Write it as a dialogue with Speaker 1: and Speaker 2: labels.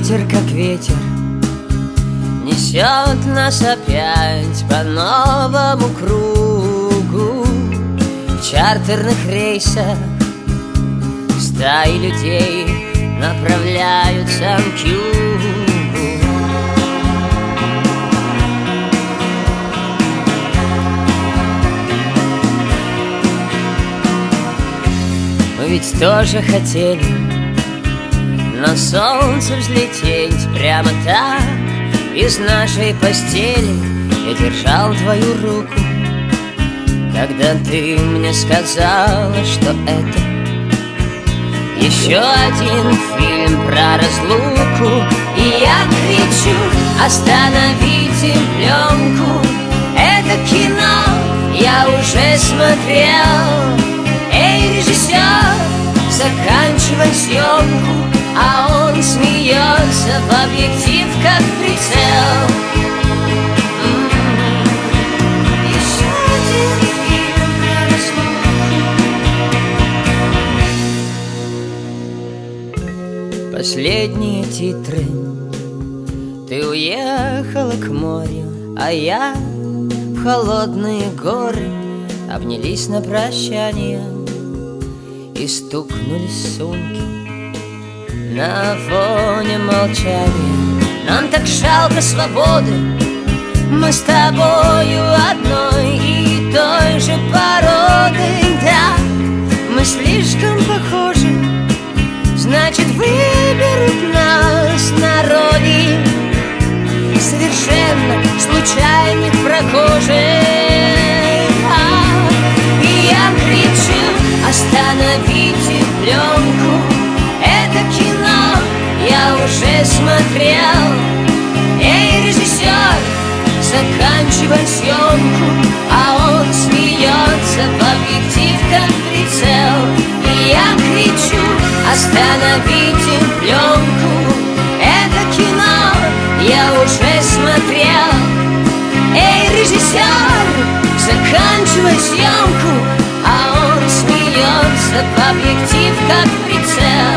Speaker 1: ветер, как ветер, несет нас опять по новому кругу. В чартерных рейсах стаи людей направляются к югу. Мы ведь тоже хотели на солнце взлететь прямо так из нашей постели. Я держал твою руку, когда ты мне сказала, что это еще один фильм про разлуку. И я кричу: остановите пленку, это кино я уже смотрел. Эй, режиссер, заканчивай съемку. А он смеется в объектив, как прицел. Еще один фильм про разлуку. Последние титры. Ты уехала к морю, а я в холодные горы. Обнялись на прощание и стукнулись сумки на фоне молчания. Нам так жалко свободы, мы с тобою одной и той же породы. Да, мы слишком похожи, значит, выберут нас на роли совершенно случайных прохожих. И я кричу: остановите пленку, это кино я уже смотрел. Эй, режиссер, заканчивай съемку. А он смеется в объектив, как прицел. И я кричу: остановите пленку, это кино я уже смотрел. Эй, режиссер, заканчивай съемку. А он смеется в объектив, как прицел.